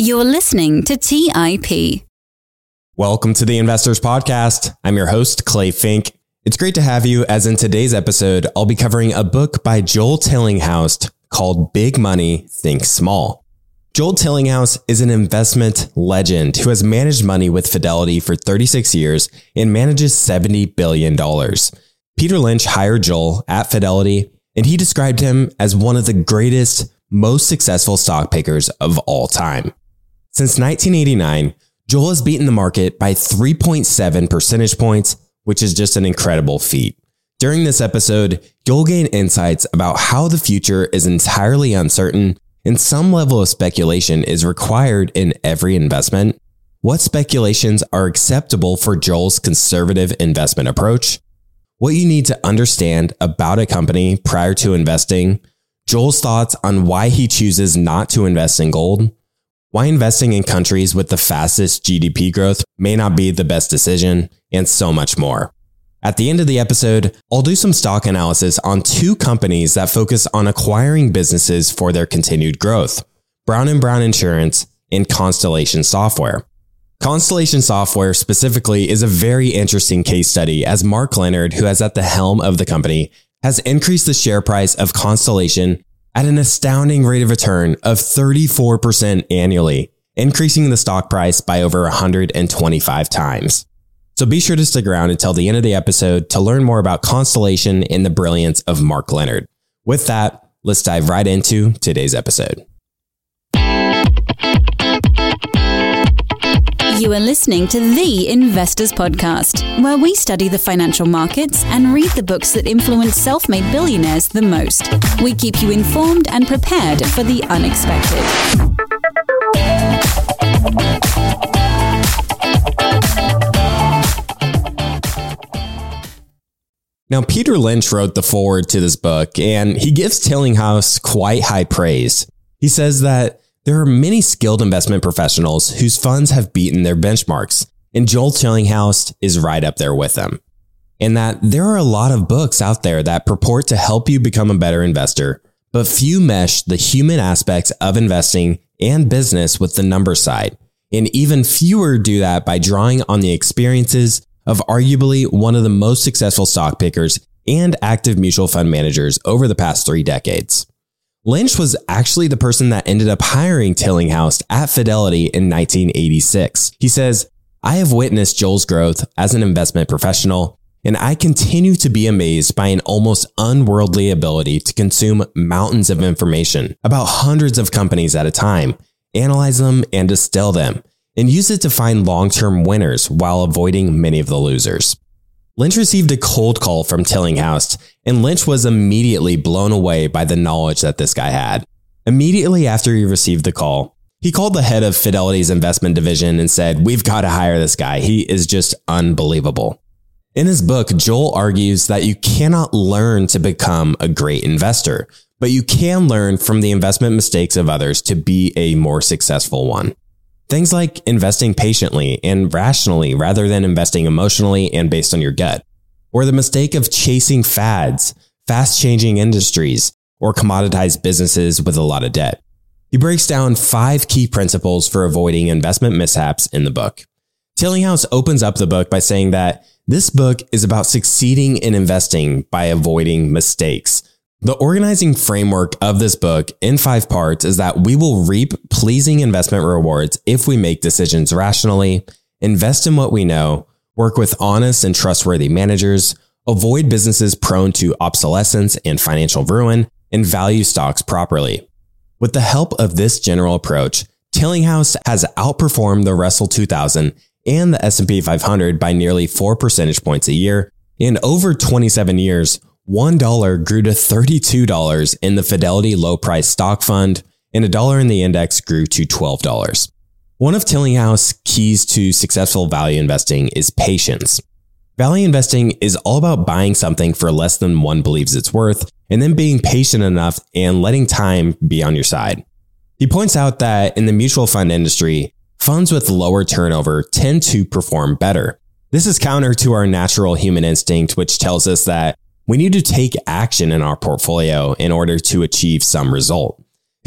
You're listening to TIP. Welcome to the Investors Podcast. I'm your host, Clay Fink. It's great to have you, as in today's episode, I'll be covering a book by Joel Tillinghast called Big Money, Think Small. Joel Tillinghast is an investment legend who has managed money with Fidelity for 36 years and manages $70 billion. Peter Lynch hired Joel at Fidelity, and he described him as one of the greatest, most successful stock pickers of all time. Since 1989, Joel has beaten the market by 3.7 percentage points, which is just an incredible feat. During this episode, you'll gain insights about how the future is entirely uncertain and some level of speculation is required in every investment, what speculations are acceptable for Joel's conservative investment approach, what you need to understand about a company prior to investing, Joel's thoughts on why he chooses not to invest in gold, why investing in countries with the fastest GDP growth may not be the best decision, and so much more. At the end of the episode, I'll do some stock analysis on two companies that focus on acquiring businesses for their continued growth, Brown & Brown Insurance and Constellation Software. Constellation Software specifically is a very interesting case study, as Mark Leonard, who is at the helm of the company, has increased the share price of Constellation at an astounding rate of return of 34% annually, increasing the stock price by over 125 times. So be sure to stick around until the end of the episode to learn more about Constellation and the brilliance of Mark Leonard. With that, let's dive right into today's episode. You are listening to The Investors Podcast, where we study the financial markets and read the books that influence self-made billionaires the most. We keep you informed and prepared for the unexpected. Now, Peter Lynch wrote the foreword to this book, and he gives Tillinghast quite high praise. He says that there are many skilled investment professionals whose funds have beaten their benchmarks, and Joel Tillinghast is right up there with them. And that there are a lot of books out there that purport to help you become a better investor, but few mesh the human aspects of investing and business with the number side. And even fewer do that by drawing on the experiences of arguably one of the most successful stock pickers and active mutual fund managers over the past 3 decades. Lynch was actually the person that ended up hiring Tillinghast at Fidelity in 1986. He says, "I have witnessed Joel's growth as an investment professional, and I continue to be amazed by an almost unworldly ability to consume mountains of information about hundreds of companies at a time, analyze them and distill them, and use it to find long-term winners while avoiding many of the losers." Lynch received a cold call from Tillinghast, and Lynch was immediately blown away by the knowledge that this guy had. Immediately after he received the call, he called the head of Fidelity's investment division and said, "We've got to hire this guy. He is just unbelievable." In his book, Joel argues that you cannot learn to become a great investor, but you can learn from the investment mistakes of others to be a more successful one. Things like investing patiently and rationally rather than investing emotionally and based on your gut, or the mistake of chasing fads, fast-changing industries, or commoditized businesses with a lot of debt. He breaks down 5 key principles for avoiding investment mishaps in the book. Tillinghast opens up the book by saying that this book is about succeeding in investing by avoiding mistakes. The organizing framework of this book in 5 parts is that we will reap pleasing investment rewards if we make decisions rationally, invest in what we know, work with honest and trustworthy managers, avoid businesses prone to obsolescence and financial ruin, and value stocks properly. With the help of this general approach, Tillinghast has outperformed the Russell 2000 and the S&P 500 by nearly 4 percentage points a year. In over 27 years, $1 grew to $32 in the Fidelity Low Price Stock Fund, and $1 in the index grew to $12. One of Tillinghast's keys to successful value investing is patience. Value investing is all about buying something for less than one believes it's worth, and then being patient enough and letting time be on your side. He points out that in the mutual fund industry, funds with lower turnover tend to perform better. This is counter to our natural human instinct, which tells us that we need to take action in our portfolio in order to achieve some result.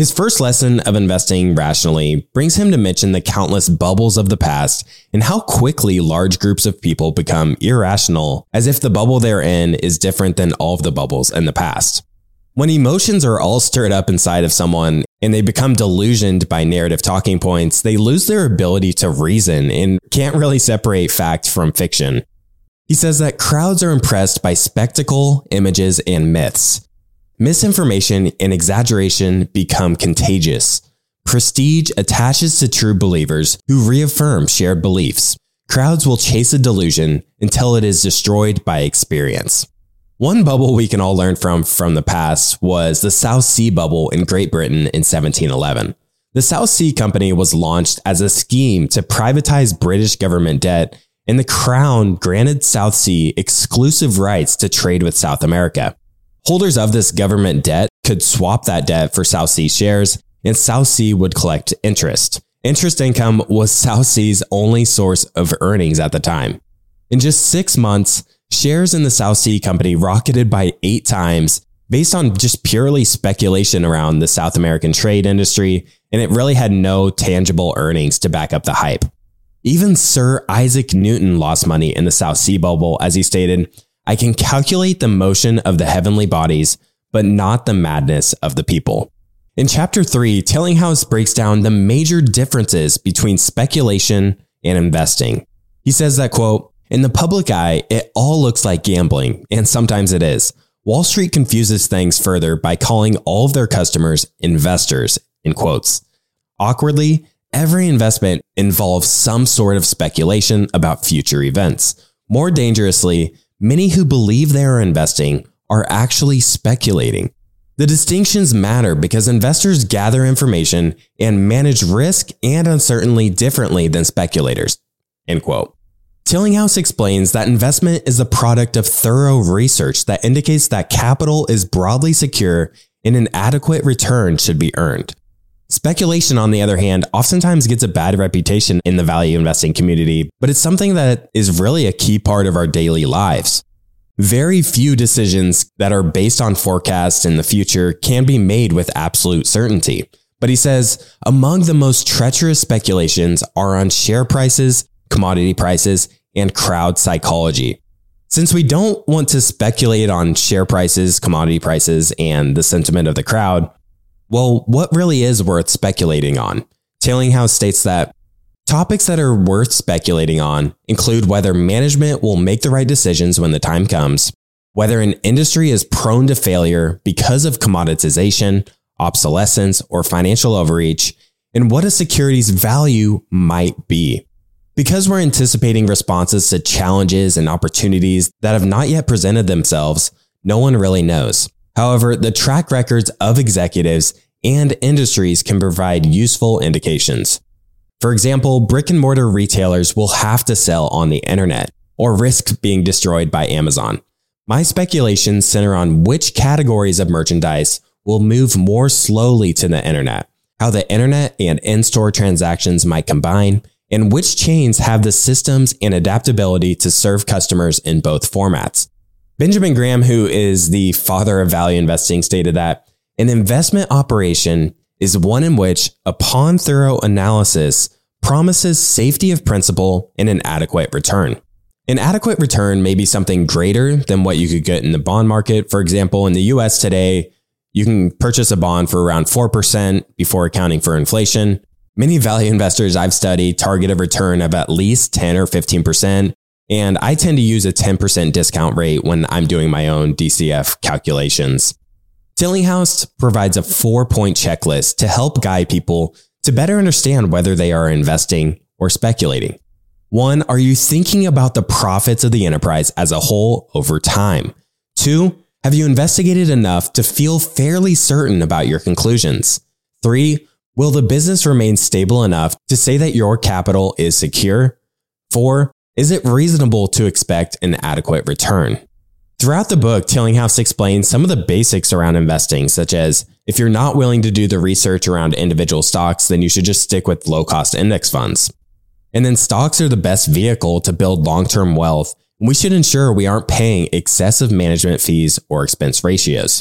His first lesson of investing rationally brings him to mention the countless bubbles of the past and how quickly large groups of people become irrational, as if the bubble they're in is different than all of the bubbles in the past. When emotions are all stirred up inside of someone and they become delusioned by narrative talking points, they lose their ability to reason and can't really separate fact from fiction. He says that crowds are impressed by spectacle, images, and myths. Misinformation and exaggeration become contagious. Prestige attaches to true believers who reaffirm shared beliefs. Crowds will chase a delusion until it is destroyed by experience. One bubble we can all learn from the past was the South Sea bubble in Great Britain in 1711. The South Sea Company was launched as a scheme to privatize British government debt, and the Crown granted South Sea exclusive rights to trade with South America. Holders of this government debt could swap that debt for South Sea shares, and South Sea would collect interest. Interest income was South Sea's only source of earnings at the time. In just 6 months, shares in the South Sea Company rocketed by 8 times based on just purely speculation around the South American trade industry, and it really had no tangible earnings to back up the hype. Even Sir Isaac Newton lost money in the South Sea bubble, as he stated, "I can calculate the motion of the heavenly bodies, but not the madness of the people." In Chapter 3, Tillinghast breaks down the major differences between speculation and investing. He says that, quote, "In the public eye, it all looks like gambling, and sometimes it is. Wall Street confuses things further by calling all of their customers investors," in quotes. Awkwardly, every investment involves some sort of speculation about future events. More dangerously, many who believe they are investing are actually speculating. The distinctions matter because investors gather information and manage risk and uncertainty differently than speculators. End quote. Tillinghast explains that investment is the product of thorough research that indicates that capital is broadly secure and an adequate return should be earned. Speculation, on the other hand, oftentimes gets a bad reputation in the value investing community, but it's something that is really a key part of our daily lives. Very few decisions that are based on forecasts in the future can be made with absolute certainty. But he says, among the most treacherous speculations are on share prices, commodity prices, and crowd psychology. Since we don't want to speculate on share prices, commodity prices, and the sentiment of the crowd, well, what really is worth speculating on? Tillinghast states that topics that are worth speculating on include whether management will make the right decisions when the time comes, whether an industry is prone to failure because of commoditization, obsolescence, or financial overreach, and what a security's value might be. Because we're anticipating responses to challenges and opportunities that have not yet presented themselves, no one really knows. However, the track records of executives and industries can provide useful indications. For example, brick and mortar retailers will have to sell on the internet or risk being destroyed by Amazon. My speculations center on which categories of merchandise will move more slowly to the internet, how the internet and in-store transactions might combine, and which chains have the systems and adaptability to serve customers in both formats. Benjamin Graham, who is the father of value investing, stated that an investment operation is one in which, upon thorough analysis, promises safety of principal and an adequate return. An adequate return may be something greater than what you could get in the bond market. For example, in the US today, you can purchase a bond for around 4% before accounting for inflation. Many value investors I've studied target a return of at least 10 or 15%. And I tend to use a 10% discount rate when I'm doing my own DCF calculations. Tillinghast provides a 4-point checklist to help guide people to better understand whether they are investing or speculating. 1, are you thinking about the profits of the enterprise as a whole over time? 2, have you investigated enough to feel fairly certain about your conclusions? 3, will the business remain stable enough to say that your capital is secure? 4, is it reasonable to expect an adequate return? Throughout the book, Tillinghast explains some of the basics around investing, such as if you're not willing to do the research around individual stocks, then you should just stick with low-cost index funds. And then stocks are the best vehicle to build long-term wealth. We should ensure we aren't paying excessive management fees or expense ratios.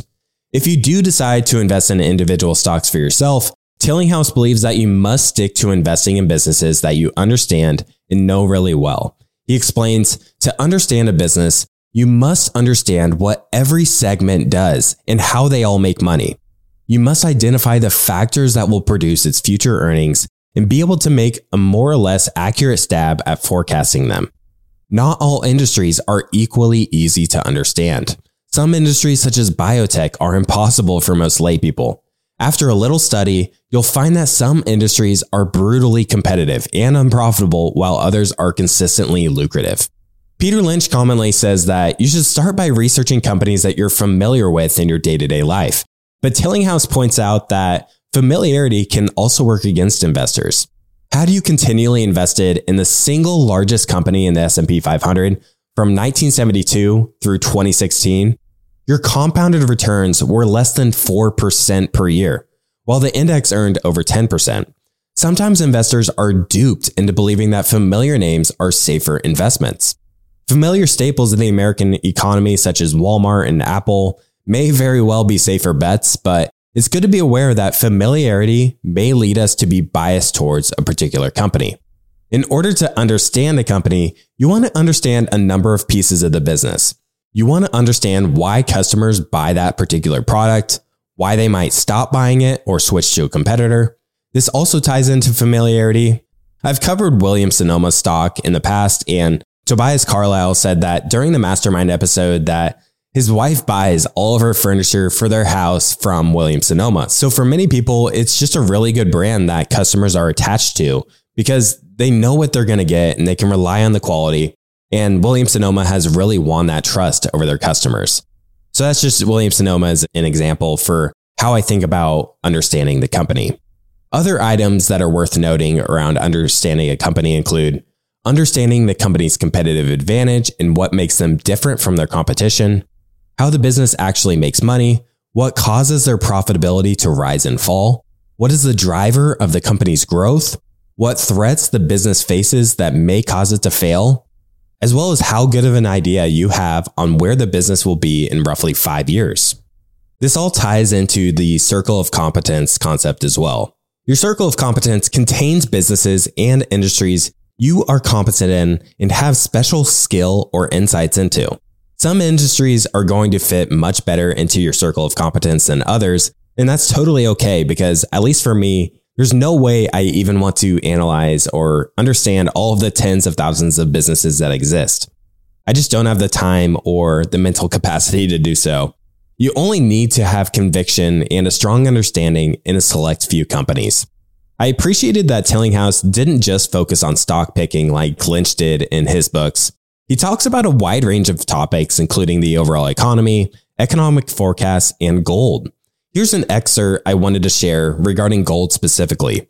If you do decide to invest in individual stocks for yourself, Tillinghast believes that you must stick to investing in businesses that you understand and know really well. He explains, to understand a business, you must understand what every segment does and how they all make money. You must identify the factors that will produce its future earnings and be able to make a more or less accurate stab at forecasting them. Not all industries are equally easy to understand. Some industries such as biotech are impossible for most laypeople. After a little study, you'll find that some industries are brutally competitive and unprofitable while others are consistently lucrative. Peter Lynch commonly says that you should start by researching companies that you're familiar with in your day-to-day life. But Tillinghast points out that familiarity can also work against investors. Had you continually invested in the single largest company in the S&P 500 from 1972 through 2016, your compounded returns were less than 4% per year, while the index earned over 10%. Sometimes investors are duped into believing that familiar names are safer investments. Familiar staples in the American economy, such as Walmart and Apple, may very well be safer bets, but it's good to be aware that familiarity may lead us to be biased towards a particular company. In order to understand a company, you want to understand a number of pieces of the business. You want to understand why customers buy that particular product, why they might stop buying it or switch to a competitor. This also ties into familiarity. I've covered Williams-Sonoma stock in the past, and Tobias Carlisle said that during the Mastermind episode that his wife buys all of her furniture for their house from Williams-Sonoma. So for many people, it's just a really good brand that customers are attached to because they know what they're going to get and they can rely on the quality. And Williams-Sonoma has really won that trust over their customers. So that's just Williams-Sonoma as an example for how I think about understanding the company. Other items that are worth noting around understanding a company include understanding the company's competitive advantage and what makes them different from their competition, how the business actually makes money, what causes their profitability to rise and fall, what is the driver of the company's growth, what threats the business faces that may cause it to fail, as well as how good of an idea you have on where the business will be in roughly 5 years. This all ties into the circle of competence concept as well. Your circle of competence contains businesses and industries you are competent in and have special skill or insights into. Some industries are going to fit much better into your circle of competence than others, and that's totally okay because, at least for me, there's no way I even want to analyze or understand all of the tens of thousands of businesses that exist. I just don't have the time or the mental capacity to do so. You only need to have conviction and a strong understanding in a select few companies. I appreciated that Tillinghast didn't just focus on stock picking like Lynch did in his books. He talks about a wide range of topics, including the overall economy, economic forecasts, and gold. Here's an excerpt I wanted to share regarding gold specifically.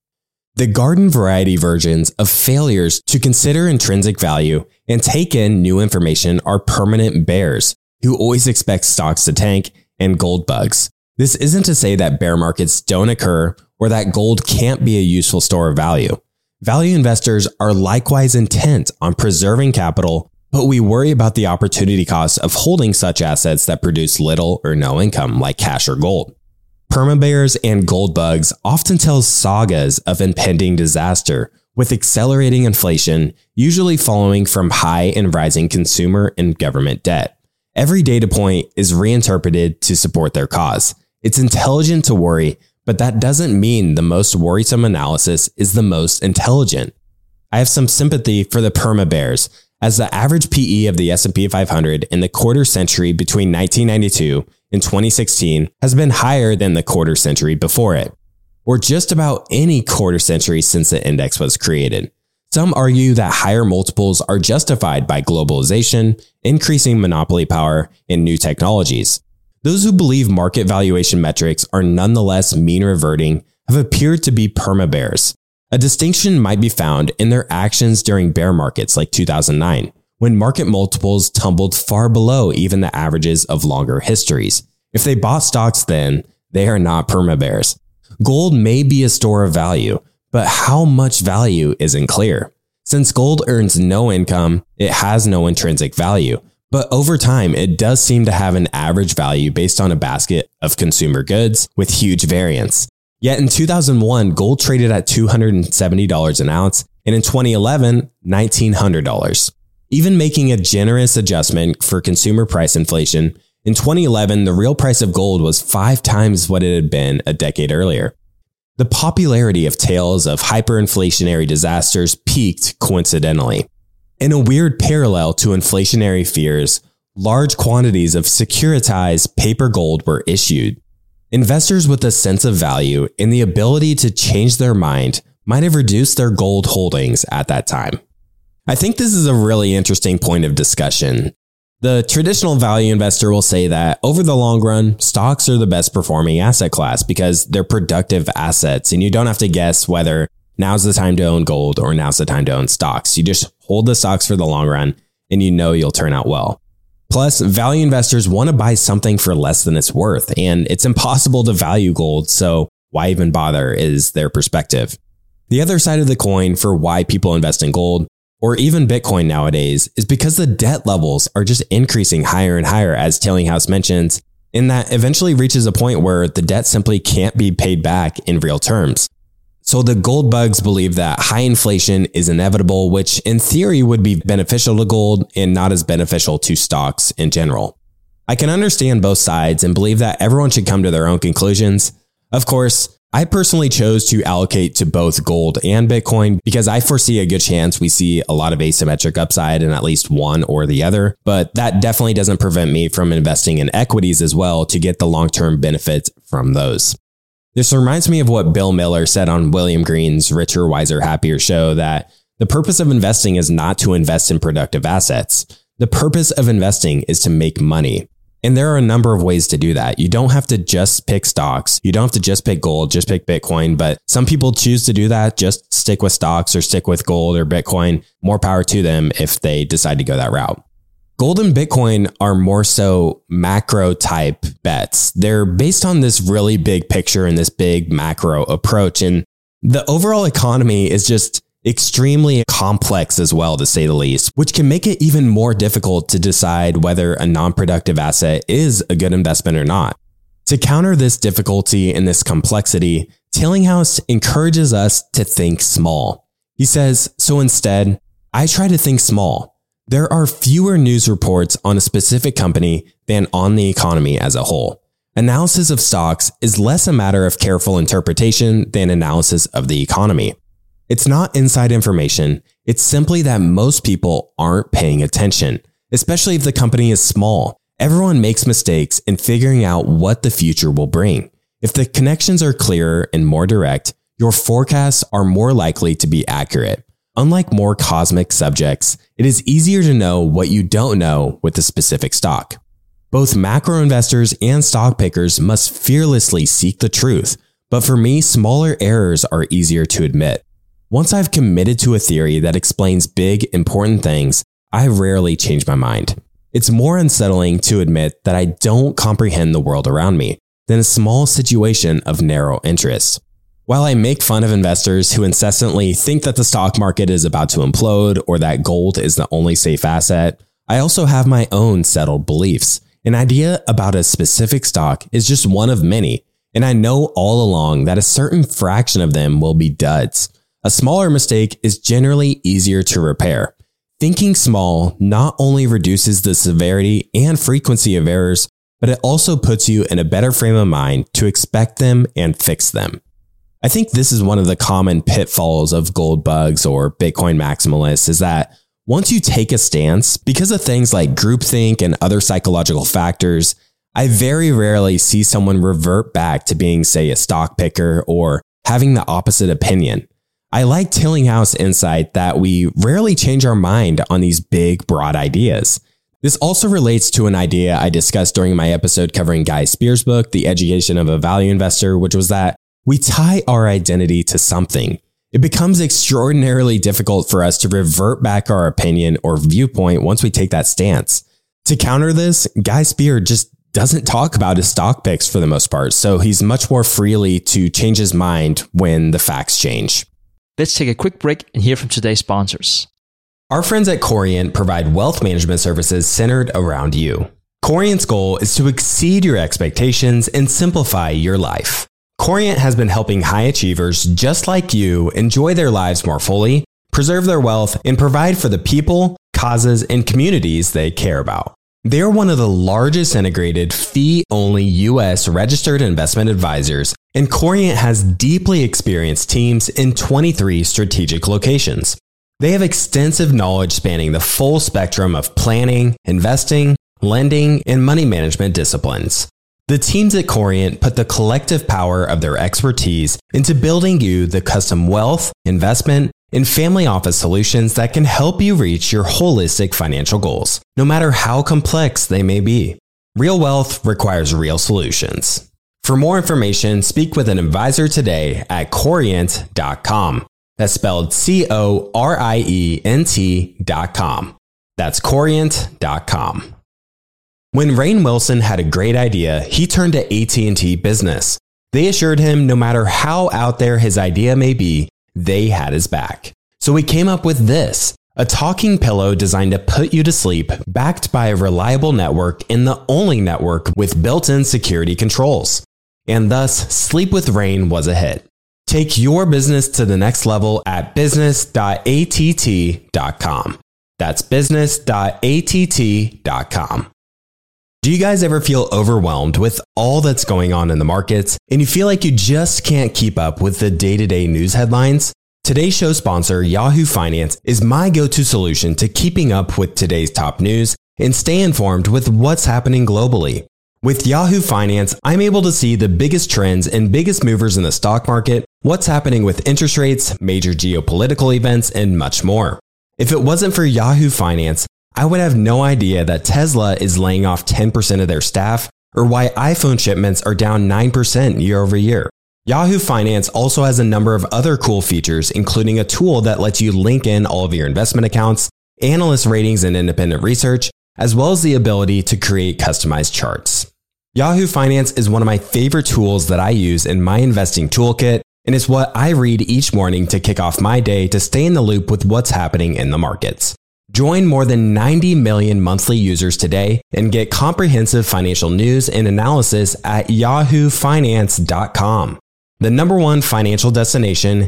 The garden variety versions of failures to consider intrinsic value and take in new information are permanent bears who always expect stocks to tank and gold bugs. This isn't to say that bear markets don't occur or that gold can't be a useful store of value. Value investors are likewise intent on preserving capital, but we worry about the opportunity cost of holding such assets that produce little or no income, like cash or gold. Permabears and gold bugs often tell sagas of impending disaster, with accelerating inflation usually following from high and rising consumer and government debt. Every data point is reinterpreted to support their cause. It's intelligent to worry, but that doesn't mean the most worrisome analysis is the most intelligent. I have some sympathy for the permabears, as the average PE of the S&P 500 in the quarter century between 1992 and 2016 has been higher than the quarter century before it, or just about any quarter century since the index was created. Some argue that higher multiples are justified by globalization, increasing monopoly power, and new technologies. Those who believe market valuation metrics are nonetheless mean reverting have appeared to be permabears. A distinction might be found in their actions during bear markets like 2009, when market multiples tumbled far below even the averages of longer histories. If they bought stocks then, they are not permabears. Gold may be a store of value, but how much value isn't clear. Since gold earns no income, it has no intrinsic value, But over time, it does seem to have an average value based on a basket of consumer goods with huge variance. Yet in 2001, gold traded at $270 an ounce, and in 2011, $1,900. Even making a generous adjustment for consumer price inflation, in 2011, the real price of gold was 5 times what it had been a decade earlier. The popularity of tales of hyperinflationary disasters peaked coincidentally. In a weird parallel to inflationary fears, large quantities of securitized paper gold were issued. Investors with a sense of value and the ability to change their mind might have reduced their gold holdings at that time. I think this is a really interesting point of discussion. The traditional value investor will say that over the long run, stocks are the best performing asset class because they're productive assets and you don't have to guess whether now's the time to own gold or now's the time to own stocks. You just hold the stocks for the long run and you know you'll turn out well. Plus, value investors want to buy something for less than it's worth, and it's impossible to value gold, so why even bother is their perspective. The other side of the coin for why people invest in gold, or even Bitcoin nowadays, is because the debt levels are just increasing higher and higher, as Tillinghast mentions, and that eventually reaches a point where the debt simply can't be paid back in real terms. So the gold bugs believe that high inflation is inevitable, which in theory would be beneficial to gold and not as beneficial to stocks in general. I can understand both sides and believe that everyone should come to their own conclusions. Of course, I personally chose to allocate to both gold and Bitcoin because I foresee a good chance we see a lot of asymmetric upside in at least one or the other, but that definitely doesn't prevent me from investing in equities as well to get the long-term benefits from those. This reminds me of what Bill Miller said on William Green's Richer, Wiser, Happier show, that the purpose of investing is not to invest in productive assets. The purpose of investing is to make money. And there are a number of ways to do that. You don't have to just pick stocks. You don't have to just pick gold, just pick Bitcoin. But some people choose to do that. Just stick with stocks or stick with gold or Bitcoin. More power to them if they decide to go that route. Gold and Bitcoin are more so macro type bets. They're based on this really big picture and this big macro approach. And the overall economy is just extremely complex as well, to say the least, which can make it even more difficult to decide whether a non-productive asset is a good investment or not. To counter this difficulty and this complexity, Tillinghast encourages us to think small. He says, so instead, I try to think small. There are fewer news reports on a specific company than on the economy as a whole. Analysis of stocks is less a matter of careful interpretation than analysis of the economy. It's not inside information. It's simply that most people aren't paying attention, especially if the company is small. Everyone makes mistakes in figuring out what the future will bring. If the connections are clearer and more direct, your forecasts are more likely to be accurate. Unlike more cosmic subjects, it is easier to know what you don't know with a specific stock. Both macro investors and stock pickers must fearlessly seek the truth, but for me, smaller errors are easier to admit. Once I've committed to a theory that explains big, important things, I rarely change my mind. It's more unsettling to admit that I don't comprehend the world around me than a small situation of narrow interest. While I make fun of investors who incessantly think that the stock market is about to implode or that gold is the only safe asset, I also have my own settled beliefs. An idea about a specific stock is just one of many, and I know all along that a certain fraction of them will be duds. A smaller mistake is generally easier to repair. Thinking small not only reduces the severity and frequency of errors, but it also puts you in a better frame of mind to expect them and fix them. I think this is one of the common pitfalls of gold bugs or Bitcoin maximalists is that once you take a stance, because of things like groupthink and other psychological factors, I very rarely see someone revert back to being, say, a stock picker or having the opposite opinion. I like Tillinghast's insight that we rarely change our mind on these big, broad ideas. This also relates to an idea I discussed during my episode covering Guy Spears' book, The Education of a Value Investor, which was that we tie our identity to something. It becomes extraordinarily difficult for us to revert back our opinion or viewpoint once we take that stance. To counter this, Guy Spears just doesn't talk about his stock picks for the most part, so he's much more freely to change his mind when the facts change. Let's take a quick break and hear from today's sponsors. Our friends at Corient provide wealth management services centered around you. Corient's goal is to exceed your expectations and simplify your life. Corient has been helping high achievers just like you enjoy their lives more fully, preserve their wealth, and provide for the people, causes, and communities they care about. They are one of the largest integrated fee-only U.S. registered investment advisors, and Corient has deeply experienced teams in 23 strategic locations. They have extensive knowledge spanning the full spectrum of planning, investing, lending, and money management disciplines. The teams at Corient put the collective power of their expertise into building you the custom wealth, investment, and family office solutions that can help you reach your holistic financial goals, no matter how complex they may be. Real wealth requires real solutions. For more information, speak with an advisor today at Corient.com. That's spelled Corient.com. That's Corient.com. When Rainn Wilson had a great idea, he turned to AT&T Business. They assured him no matter how out there his idea may be, they had his back. So he came up with this, a talking pillow designed to put you to sleep, backed by a reliable network and the only network with built-in security controls. And thus, Sleep with Rainn was a hit. Take your business to the next level at business.att.com. That's business.att.com. Do you guys ever feel overwhelmed with all that's going on in the markets and you feel like you just can't keep up with the day-to-day news headlines? Today's show sponsor, Yahoo Finance, is my go-to solution to keeping up with today's top news and stay informed with what's happening globally. With Yahoo Finance, I'm able to see the biggest trends and biggest movers in the stock market, what's happening with interest rates, major geopolitical events, and much more. If it wasn't for Yahoo Finance, I would have no idea that Tesla is laying off 10% of their staff or why iPhone shipments are down 9% year over year. Yahoo Finance also has a number of other cool features, including a tool that lets you link in all of your investment accounts, analyst ratings and independent research, as well as the ability to create customized charts. Yahoo Finance is one of my favorite tools that I use in my investing toolkit, and it's what I read each morning to kick off my day to stay in the loop with what's happening in the markets. Join more than 90 million monthly users today and get comprehensive financial news and analysis at yahoofinance.com. The number one financial destination,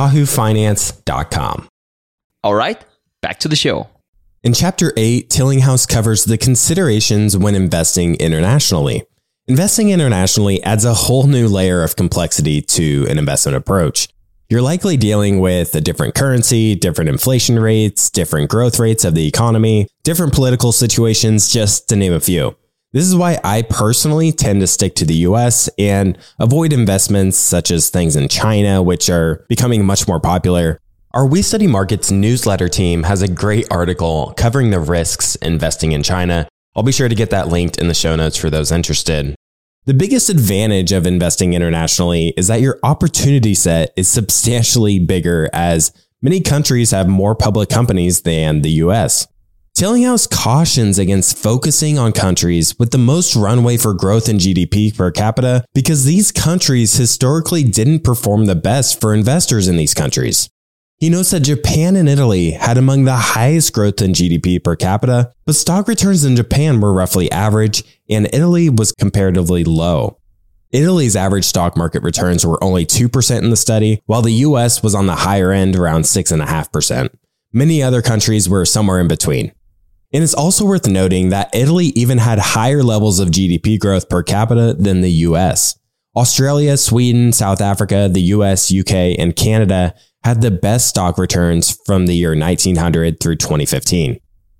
yahoofinance.com. All right, back to the show. In Chapter 8, Tillinghast covers the considerations when investing internationally. Investing internationally adds a whole new layer of complexity to an investment approach. You're likely dealing with a different currency, different inflation rates, different growth rates of the economy, different political situations, just to name a few. This is why I personally tend to stick to the US and avoid investments such as things in China, which are becoming much more popular. Our We Study Markets newsletter team has a great article covering the risks investing in China. I'll be sure to get that linked in the show notes for those interested. The biggest advantage of investing internationally is that your opportunity set is substantially bigger as many countries have more public companies than the US. Tillinghast cautions against focusing on countries with the most runway for growth in GDP per capita because these countries historically didn't perform the best for investors in these countries. He notes that Japan and Italy had among the highest growth in GDP per capita, but stock returns in Japan were roughly average and Italy was comparatively low. Italy's average stock market returns were only 2% in the study, while the US was on the higher end around 6.5%. Many other countries were somewhere in between. And it's also worth noting that Italy even had higher levels of GDP growth per capita than the US. Australia, Sweden, South Africa, the US, UK, and Canada had the best stock returns from the year 1900 through 2015.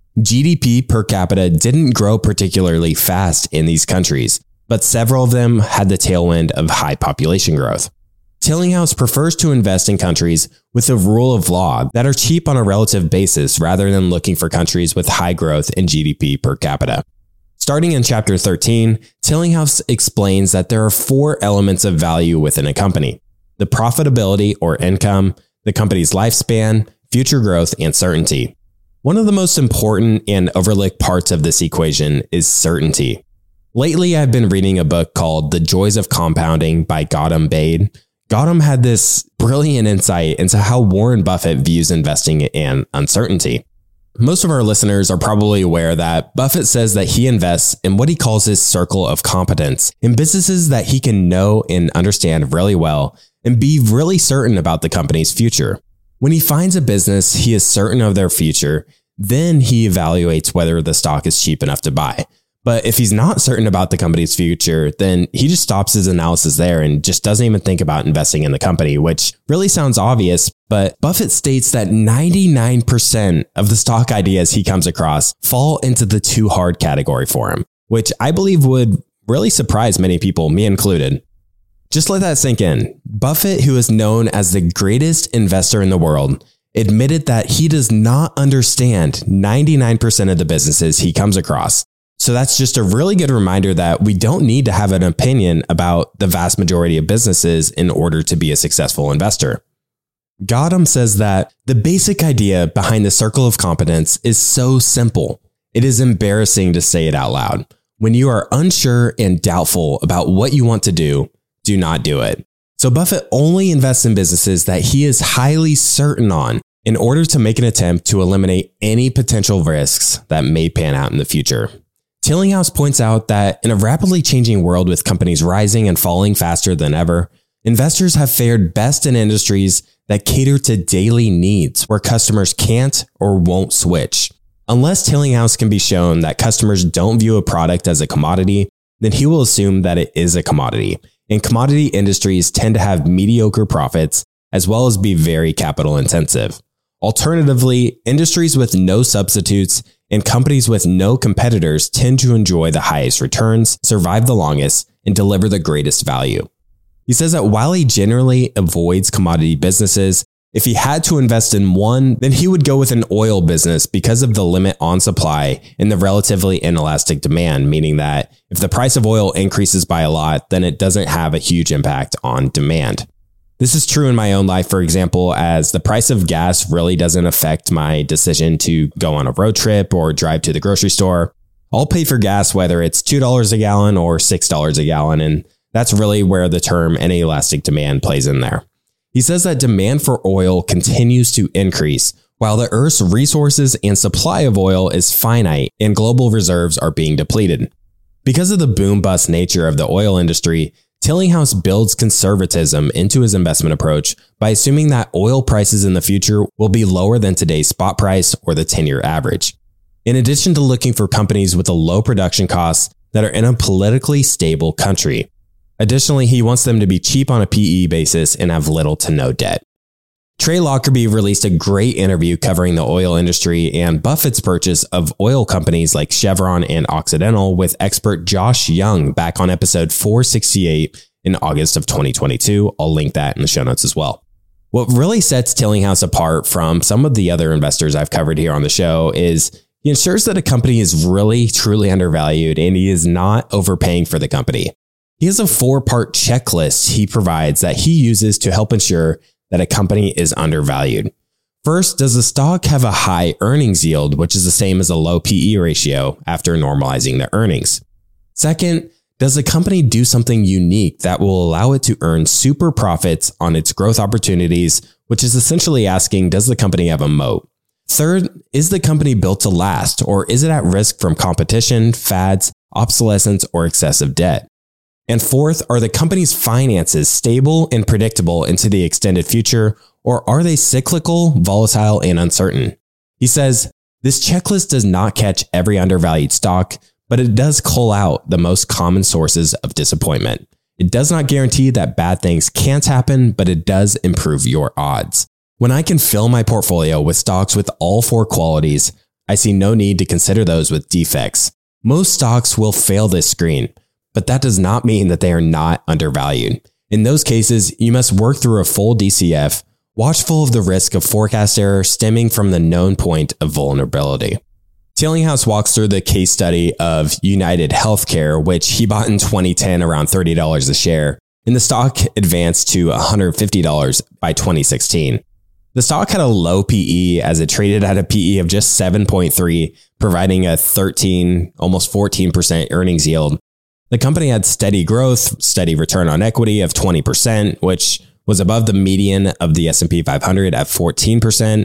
GDP per capita didn't grow particularly fast in these countries, but several of them had the tailwind of high population growth. Tillinghast prefers to invest in countries with the rule of law that are cheap on a relative basis rather than looking for countries with high growth in GDP per capita. Starting in Chapter 13, Tillinghast explains that there are 4 elements of value within a company: the profitability or income, the company's lifespan, future growth, and certainty. One of the most important and overlooked parts of this equation is certainty. Lately, I've been reading a book called The Joys of Compounding by Gautam Baid. Gautam had this brilliant insight into how Warren Buffett views investing and uncertainty. Most of our listeners are probably aware that Buffett says that he invests in what he calls his circle of competence, in businesses that he can know and understand really well and be really certain about the company's future. When he finds a business he is certain of their future, then he evaluates whether the stock is cheap enough to buy. But if he's not certain about the company's future, then he just stops his analysis there and just doesn't even think about investing in the company, which really sounds obvious. But Buffett states that 99% of the stock ideas he comes across fall into the too hard category for him, which I believe would really surprise many people, me included. Just let that sink in. Buffett, who is known as the greatest investor in the world, admitted that he does not understand 99% of the businesses he comes across. So that's just a really good reminder that we don't need to have an opinion about the vast majority of businesses in order to be a successful investor. Gautam says that the basic idea behind the circle of competence is so simple. It is embarrassing to say it out loud. When you are unsure and doubtful about what you want to do not do it. So Buffett only invests in businesses that he is highly certain on in order to make an attempt to eliminate any potential risks that may pan out in the future. Tillinghast points out that in a rapidly changing world with companies rising and falling faster than ever, investors have fared best in industries that cater to daily needs where customers can't or won't switch. Unless Tillinghast can be shown that customers don't view a product as a commodity, then he will assume that it is a commodity. And commodity industries tend to have mediocre profits as well as be very capital intensive. Alternatively, industries with no substitutes and companies with no competitors tend to enjoy the highest returns, survive the longest, and deliver the greatest value. He says that while he generally avoids commodity businesses, if he had to invest in one, then he would go with an oil business because of the limit on supply and the relatively inelastic demand, meaning that if the price of oil increases by a lot, then it doesn't have a huge impact on demand. This is true in my own life, for example, as the price of gas really doesn't affect my decision to go on a road trip or drive to the grocery store. I'll pay for gas whether it's $2 a gallon or $6 a gallon, and that's really where the term inelastic demand plays in there. He says that demand for oil continues to increase while the Earth's resources and supply of oil is finite and global reserves are being depleted. Because of the boom-bust nature of the oil industry, Tillinghast builds conservatism into his investment approach by assuming that oil prices in the future will be lower than today's spot price or the 10-year average. In addition to looking for companies with a low production costs that are in a politically stable country. Additionally, he wants them to be cheap on a PE basis and have little to no debt. Trey Lockerbie released a great interview covering the oil industry and Buffett's purchase of oil companies like Chevron and Occidental with expert Josh Young back on episode 468 in August of 2022. I'll link that in the show notes as well. What really sets Tillinghast apart from some of the other investors I've covered here on the show is he ensures that a company is really, truly undervalued and he is not overpaying for the company. He has a 4-part checklist he provides that he uses to help ensure that a company is undervalued. First, does the stock have a high earnings yield, which is the same as a low PE ratio after normalizing the earnings? Second, does the company do something unique that will allow it to earn super profits on its growth opportunities, which is essentially asking, does the company have a moat? Third, is the company built to last, or is it at risk from competition, fads, obsolescence, or excessive debt? And fourth, are the company's finances stable and predictable into the extended future, or are they cyclical, volatile, and uncertain? He says, this checklist does not catch every undervalued stock, but it does cull out the most common sources of disappointment. It does not guarantee that bad things can't happen, but it does improve your odds. When I can fill my portfolio with stocks with all 4 qualities, I see no need to consider those with defects. Most stocks will fail this screen, but that does not mean that they are not undervalued. In those cases, you must work through a full DCF, watchful of the risk of forecast error stemming from the known point of vulnerability. Tillinghast walks through the case study of United Healthcare, which he bought in 2010 around $30 a share, and the stock advanced to $150 by 2016. The stock had a low PE as it traded at a PE of just 7.3, providing a 13, almost 14% earnings yield. The company had steady growth, steady return on equity of 20%, which was above the median of the S&P 500 at 14%.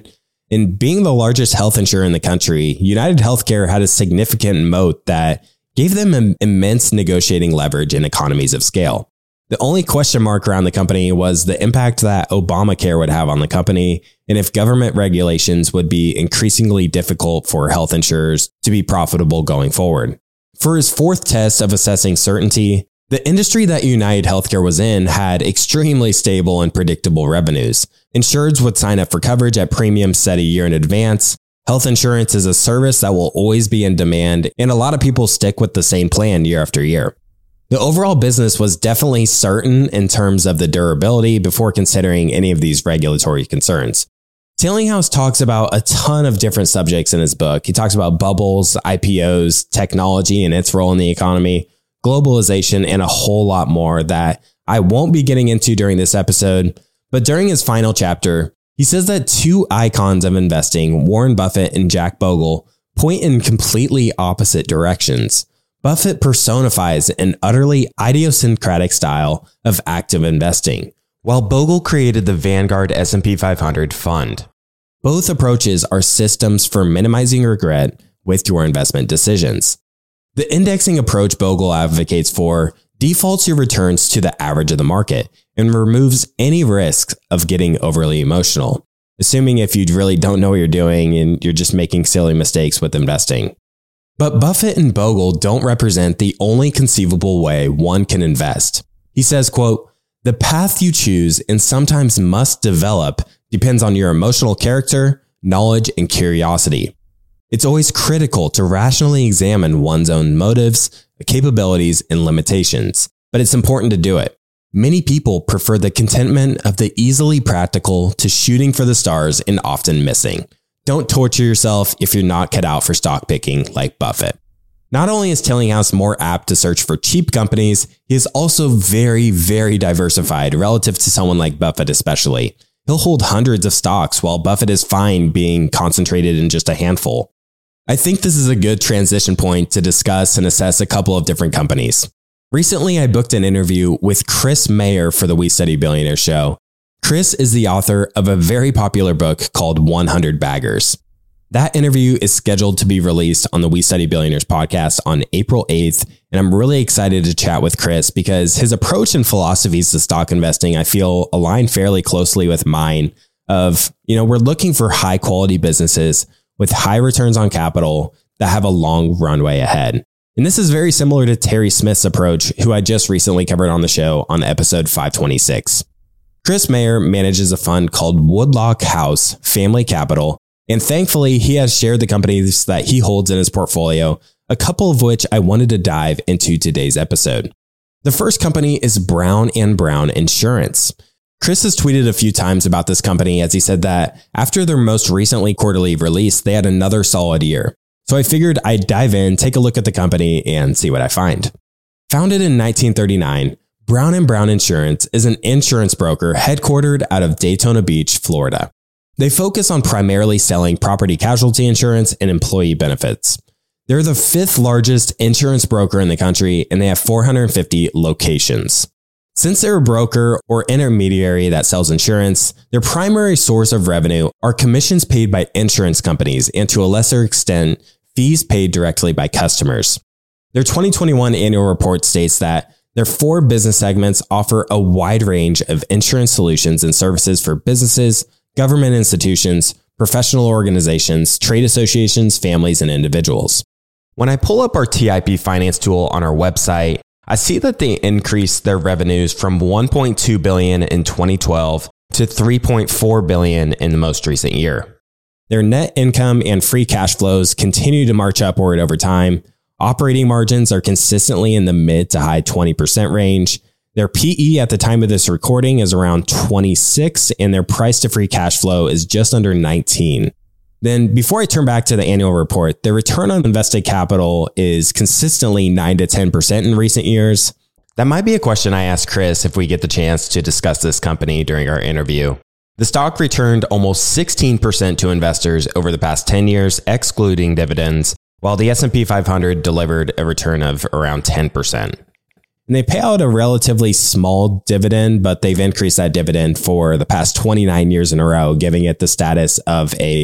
And being the largest health insurer in the country, United Healthcare had a significant moat that gave them immense negotiating leverage and economies of scale. The only question mark around the company was the impact that Obamacare would have on the company and if government regulations would be increasingly difficult for health insurers to be profitable going forward. For his fourth test of assessing certainty, the industry that United Healthcare was in had extremely stable and predictable revenues. Insureds would sign up for coverage at premiums set a year in advance. Health insurance is a service that will always be in demand, and a lot of people stick with the same plan year after year. The overall business was definitely certain in terms of the durability before considering any of these regulatory concerns. Tillinghast talks about a ton of different subjects in his book. He talks about bubbles, IPOs, technology and its role in the economy, globalization, and a whole lot more that I won't be getting into during this episode. But during his final chapter, he says that two icons of investing, Warren Buffett and Jack Bogle, point in completely opposite directions. Buffett personifies an utterly idiosyncratic style of active investing, while Bogle created the Vanguard S&P 500 fund. Both approaches are systems for minimizing regret with your investment decisions. The indexing approach Bogle advocates for defaults your returns to the average of the market and removes any risk of getting overly emotional, assuming if you really don't know what you're doing and you're just making silly mistakes with investing. But Buffett and Bogle don't represent the only conceivable way one can invest. He says, quote, "The path you choose and sometimes must develop depends on your emotional character, knowledge, and curiosity. It's always critical to rationally examine one's own motives, capabilities, and limitations, but it's important to do it. Many people prefer the contentment of the easily practical to shooting for the stars and often missing. Don't torture yourself if you're not cut out for stock picking like Buffett." Not only is Tillinghast more apt to search for cheap companies, he is also very, very diversified relative to someone like Buffett especially. He'll hold hundreds of stocks while Buffett is fine being concentrated in just a handful. I think this is a good transition point to discuss and assess a couple of different companies. Recently, I booked an interview with Chris Mayer for the We Study Billionaires show. Chris is the author of a very popular book called 100 Baggers. That interview is scheduled to be released on the We Study Billionaires podcast on April 8th, and I'm really excited to chat with Chris because his approach and philosophies to stock investing, I feel, align fairly closely with mine of, we're looking for high quality businesses with high returns on capital that have a long runway ahead. And this is very similar to Terry Smith's approach, who I just recently covered on the show on episode 526. Chris Mayer manages a fund called Woodlock House Family Capital, and thankfully he has shared the companies that he holds in his portfolio, a couple of which I wanted to dive into today's episode. The first company is Brown & Brown Insurance. Chris has tweeted a few times about this company as he said that after their most recently quarterly release, they had another solid year. So I figured I'd dive in, take a look at the company, and see what I find. Founded in 1939, Brown & Brown Insurance is an insurance broker headquartered out of Daytona Beach, Florida. They focus on primarily selling property casualty insurance and employee benefits. They're the fifth largest insurance broker in the country, and they have 450 locations. Since they're a broker or intermediary that sells insurance, their primary source of revenue are commissions paid by insurance companies and, to a lesser extent, fees paid directly by customers. Their 2021 annual report states that their 4 business segments offer a wide range of insurance solutions and services for businesses, government institutions, professional organizations, trade associations, families, and individuals. When I pull up our TIP finance tool on our website, I see that they increased their revenues from $1.2 billion in 2012 to $3.4 billion in the most recent year. Their net income and free cash flows continue to march upward over time. Operating margins are consistently in the mid to high 20% range. Their PE at the time of this recording is around 26, and their price to free cash flow is just under 19. Then before I turn back to the annual report, their return on invested capital is consistently 9 to 10% in recent years. That might be a question I ask Chris if we get the chance to discuss this company during our interview. The stock returned almost 16% to investors over the past 10 years, excluding dividends, while the S&P 500 delivered a return of around 10%. And they pay out a relatively small dividend, but they've increased that dividend for the past 29 years in a row, giving it the status of a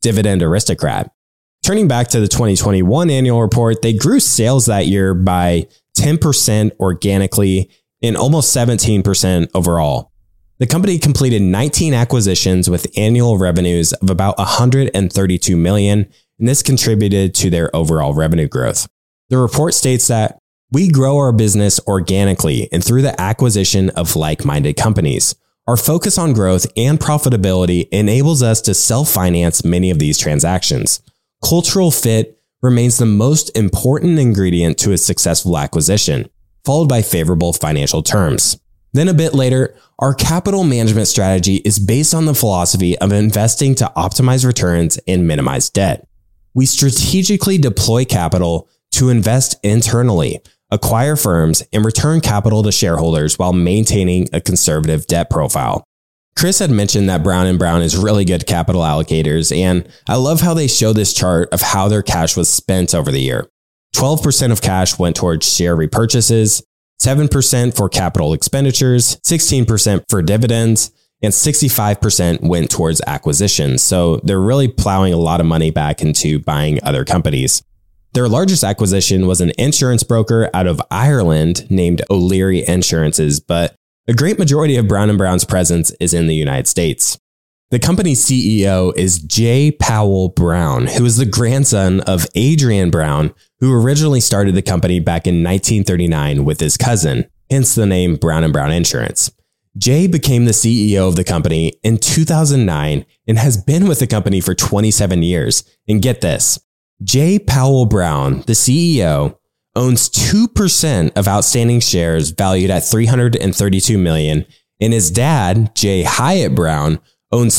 dividend aristocrat. Turning back to the 2021 annual report, they grew sales that year by 10% organically and almost 17% overall. The company completed 19 acquisitions with annual revenues of about $132 million, and this contributed to their overall revenue growth. The report states that we grow our business organically and through the acquisition of like-minded companies. Our focus on growth and profitability enables us to self-finance many of these transactions. Cultural fit remains the most important ingredient to a successful acquisition, followed by favorable financial terms. Then a bit later, our capital management strategy is based on the philosophy of investing to optimize returns and minimize debt. We strategically deploy capital to invest internally, acquire firms, and return capital to shareholders while maintaining a conservative debt profile. Chris had mentioned that Brown & Brown is really good capital allocators, and I love how they show this chart of how their cash was spent over the year. 12% of cash went towards share repurchases, 7% for capital expenditures, 16% for dividends, and 65% went towards acquisitions. So they're really plowing a lot of money back into buying other companies. Their largest acquisition was an insurance broker out of Ireland named O'Leary Insurances, but a great majority of Brown & Brown's presence is in the United States. The company's CEO is J. Powell Brown, who is the grandson of Adrian Brown, who originally started the company back in 1939 with his cousin, hence the name Brown & Brown Insurance. Jay became the CEO of the company in 2009 and has been with the company for 27 years. And get this, J. Powell Brown, the CEO, owns 2% of outstanding shares valued at $332 million, and his dad, J. Hyatt Brown, owns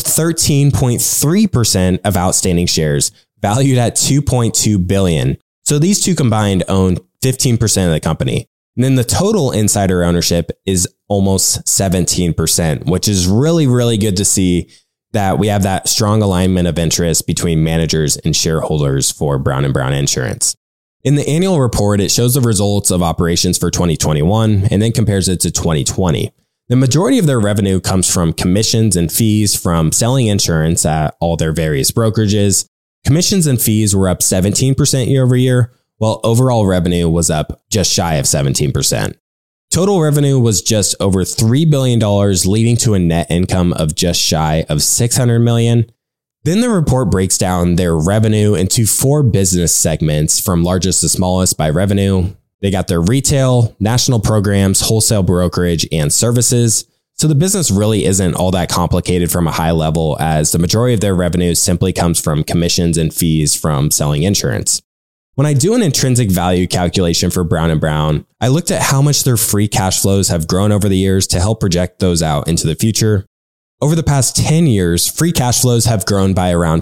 13.3% of outstanding shares valued at $2.2 billion. So these two combined own 15% of the company. And then the total insider ownership is almost 17%, which is really, really good to see that we have that strong alignment of interest between managers and shareholders for Brown & Brown Insurance. In the annual report, it shows the results of operations for 2021 and then compares it to 2020. The majority of their revenue comes from commissions and fees from selling insurance at all their various brokerages. Commissions and fees were up 17% year over year, while overall revenue was up just shy of 17%. Total revenue was just over $3 billion, leading to a net income of just shy of $600 million. Then the report breaks down their revenue into 4 business segments from largest to smallest by revenue. They got their retail, national programs, wholesale brokerage, and services. So the business really isn't all that complicated from a high level, as the majority of their revenue simply comes from commissions and fees from selling insurance. When I do an intrinsic value calculation for Brown & Brown, I looked at how much their free cash flows have grown over the years to help project those out into the future. Over the past 10 years, free cash flows have grown by around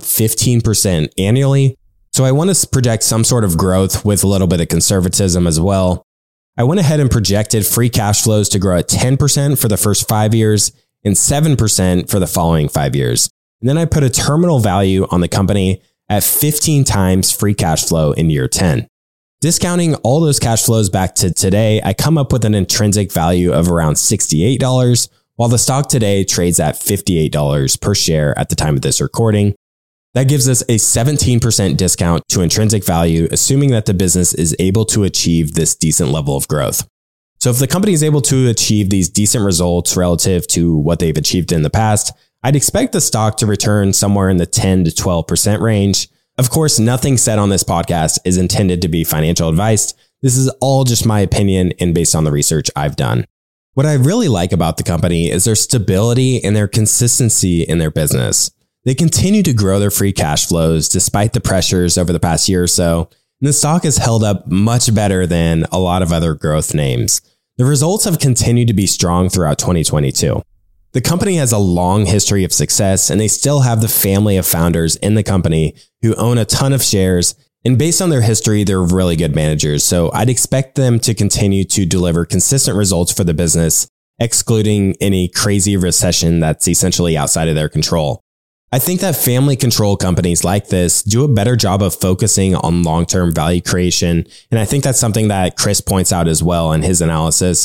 15% annually. So I want to project some sort of growth with a little bit of conservatism as well. I went ahead and projected free cash flows to grow at 10% for the first 5 years and 7% for the following 5 years. And then I put a terminal value on the company at 15 times free cash flow in year 10. Discounting all those cash flows back to today, I come up with an intrinsic value of around $68, while the stock today trades at $58 per share at the time of this recording. That gives us a 17% discount to intrinsic value, assuming that the business is able to achieve this decent level of growth. So if the company is able to achieve these decent results relative to what they've achieved in the past, I'd expect the stock to return somewhere in the 10 to 12% range. Of course, nothing said on this podcast is intended to be financial advice. This is all just my opinion and based on the research I've done. What I really like about the company is their stability and their consistency in their business. They continue to grow their free cash flows despite the pressures over the past year or so, and the stock has held up much better than a lot of other growth names. The results have continued to be strong throughout 2022. The company has a long history of success, and they still have the family of founders in the company who own a ton of shares, and based on their history, they're really good managers. So I'd expect them to continue to deliver consistent results for the business, excluding any crazy recession that's essentially outside of their control. I think that family-controlled companies like this do a better job of focusing on long-term value creation, and I think that's something that Chris points out as well in his analysis.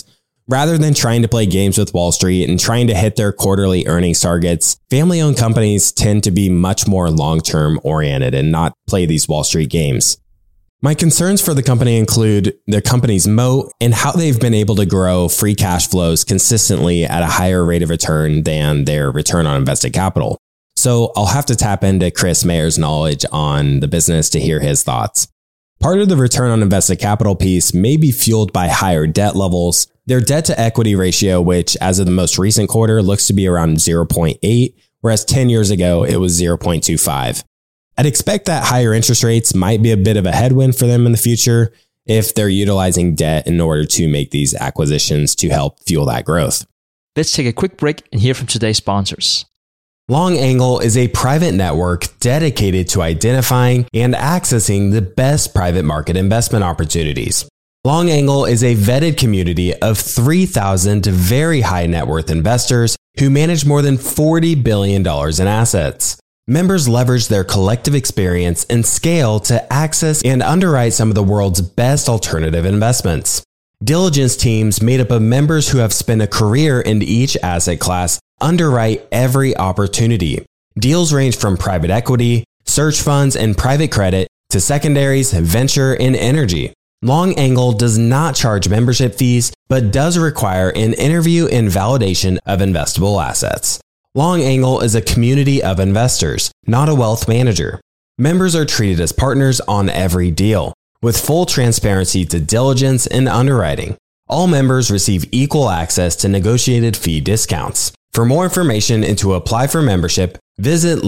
Rather than trying to play games with Wall Street and trying to hit their quarterly earnings targets, family-owned companies tend to be much more long-term oriented and not play these Wall Street games. My concerns for the company include the company's moat and how they've been able to grow free cash flows consistently at a higher rate of return than their return on invested capital. So I'll have to tap into Chris Mayer's knowledge on the business to hear his thoughts. Part of the return on invested capital piece may be fueled by higher debt levels. Their debt to equity ratio, which as of the most recent quarter looks to be around 0.8, whereas 10 years ago it was 0.25. I'd expect that higher interest rates might be a bit of a headwind for them in the future if they're utilizing debt in order to make these acquisitions to help fuel that growth. Let's take a quick break and hear from today's sponsors. Long Angle is a private network dedicated to identifying and accessing the best private market investment opportunities. Long Angle is a vetted community of 3,000 very high net worth investors who manage more than $40 billion in assets. Members leverage their collective experience and scale to access and underwrite some of the world's best alternative investments. Diligence teams made up of members who have spent a career in each asset class underwrite every opportunity. Deals range from private equity, search funds, and private credit to secondaries, venture, and energy. Long Angle does not charge membership fees, but does require an interview and validation of investable assets. Long Angle is a community of investors, not a wealth manager. Members are treated as partners on every deal, with full transparency to diligence and underwriting. All members receive equal access to negotiated fee discounts. For more information and to apply for membership, visit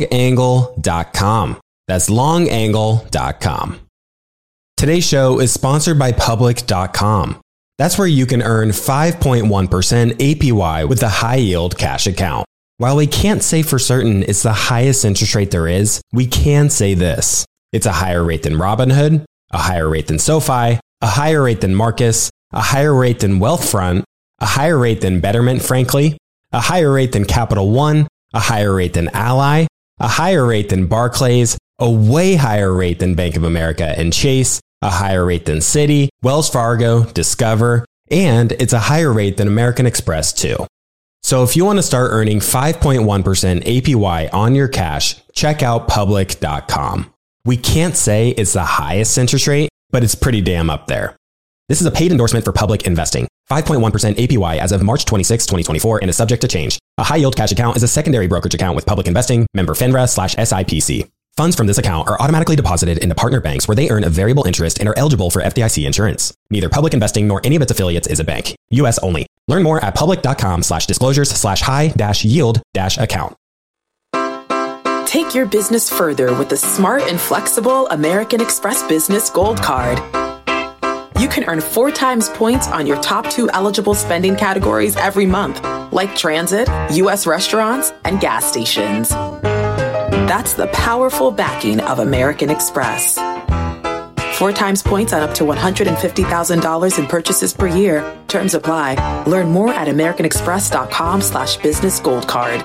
longangle.com. That's longangle.com. Today's show is sponsored by Public.com. That's where you can earn 5.1% APY with a high-yield cash account. While we can't say for certain it's the highest interest rate there is, we can say this. It's a higher rate than Robinhood, a higher rate than SoFi, a higher rate than Marcus, a higher rate than Wealthfront, a higher rate than Betterment, frankly, a higher rate than Capital One, a higher rate than Ally, a higher rate than Barclays, a way higher rate than Bank of America and Chase, a higher rate than Citi, Wells Fargo, Discover, and it's a higher rate than American Express too. So if you want to start earning 5.1% APY on your cash, check out Public.com. We can't say it's the highest interest rate, but it's pretty damn up there. This is a paid endorsement for Public Investing. 5.1% APY as of March 26, 2024 and is subject to change. A high-yield cash account is a secondary brokerage account with Public Investing, member FINRA/SIPC. Funds from this account are automatically deposited into partner banks where they earn a variable interest and are eligible for FDIC insurance. Neither Public Investing nor any of its affiliates is a bank. U.S. only. Learn more at public.com/disclosures/high-yield-account. Take your business further with the smart and flexible American Express Business Gold Card. You can earn 4 times points on your top 2 eligible spending categories every month, like transit, U.S. restaurants, and gas stations. That's the powerful backing of American Express. 4 times points on up to $150,000 in purchases per year. Terms apply. Learn more at americanexpress.com/businessgoldcard.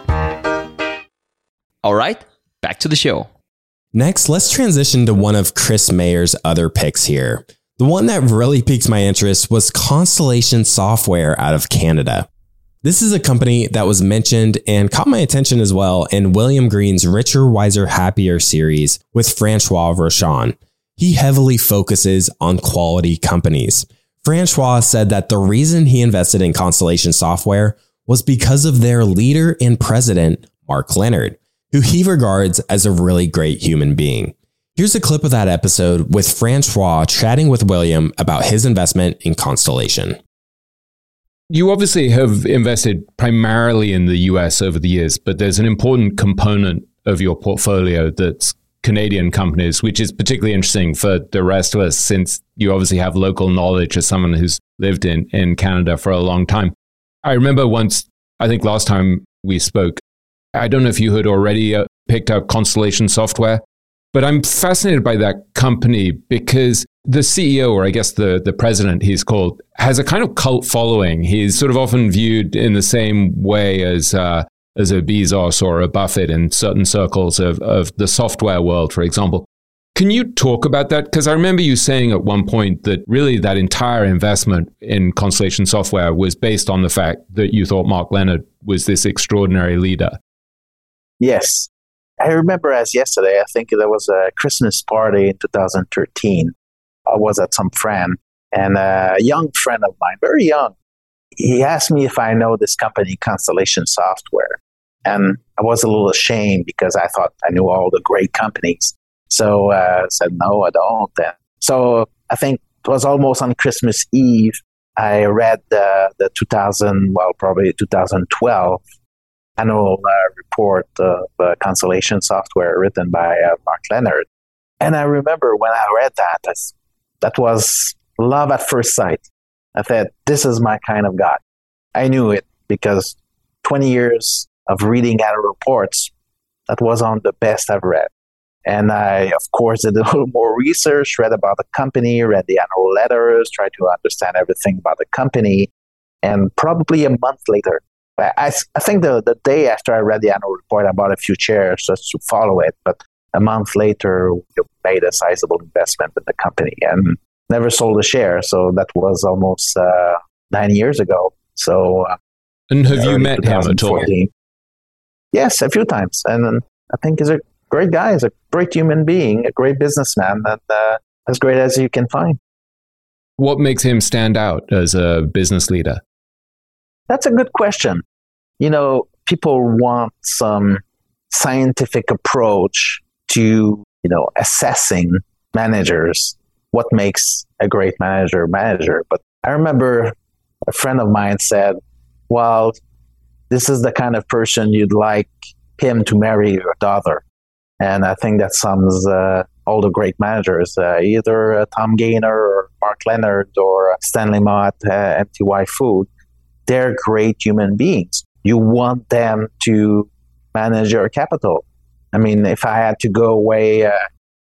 All right, back to the show. Next, let's transition to one of Chris Mayer's other picks here. The one that really piqued my interest was Constellation Software out of Canada. This is a company that was mentioned and caught my attention as well in William Green's Richer, Wiser, Happier series with Francois Rochon. He heavily focuses on quality companies. Francois said that the reason he invested in Constellation Software was because of their leader and president, Mark Leonard, who he regards as a really great human being. Here's a clip of that episode with Francois chatting with William about his investment in Constellation. You obviously have invested primarily in the US over the years, but there's an important component of your portfolio that's Canadian companies, which is particularly interesting for the rest of us since you obviously have local knowledge as someone who's lived in Canada for a long time. I remember once, I think last time we spoke, I don't know if you had already picked up Constellation Software, but I'm fascinated by that company because the CEO, or I guess the president he's called, has a kind of cult following. He's sort of often viewed in the same way as a Bezos or a Buffett in certain circles of the software world, for example. Can you talk about that? Because I remember you saying at one point that really that entire investment in Constellation Software was based on the fact that you thought Mark Leonard was this extraordinary leader. Yes. I remember as yesterday, I think there was a Christmas party in 2013. I was at some friend, and a young friend of mine, very young, he asked me if I know this company, Constellation Software. And I was a little ashamed because I thought I knew all the great companies. So I said, no, I don't. And so I think it was almost on Christmas Eve. I read the 2012 annual report of Constellation Software written by Mark Leonard. And I remember when I read that was love at first sight. I thought, this is my kind of guy. I knew it because 20 years of reading annual reports, that was on the best I've read. And I, of course, did a little more research, read about the company, read the annual letters, tried to understand everything about the company. And probably a month later, I think the day after I read the annual report, I bought a few shares just to follow it. But a month later, we made a sizable investment in the company and never sold a share. So that was almost 9 years ago. So, and have you met him at all? Yes, a few times. And I think he's a great guy. He's a great human being, a great businessman, and as great as you can find. What makes him stand out as a business leader? That's a good question. You know, people want some scientific approach to, assessing managers, what makes a great manager. But I remember a friend of mine said, well, this is the kind of person you'd like him to marry your daughter. And I think that sums all the great managers, either Tom Gaynor or Mark Leonard or Stanley Mott, MTY Food. They're great human beings. You want them to manage your capital. I mean, if I had to go away, I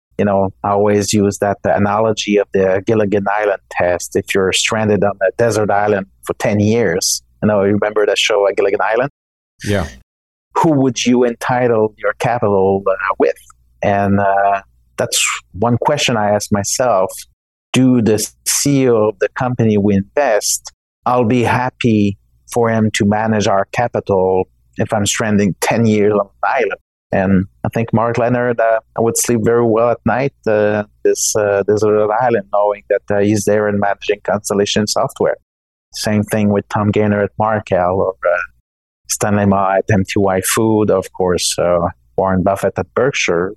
always use that analogy of the Gilligan Island test. If you're stranded on a desert island for 10 years, you remember that show, Gilligan Island? Yeah. Who would you entitle your capital with? And that's one question I ask myself. Do the CEO of the company we invest, I'll be happy for him to manage our capital if I'm stranding 10 years on an island. And I think Mark Leonard, I would sleep very well at night, this desert island, knowing that he's there and managing Constellation Software. Same thing with Tom Gaynor at Markel or Stanley Ma at MTY Food, of course, Warren Buffett at Berkshire.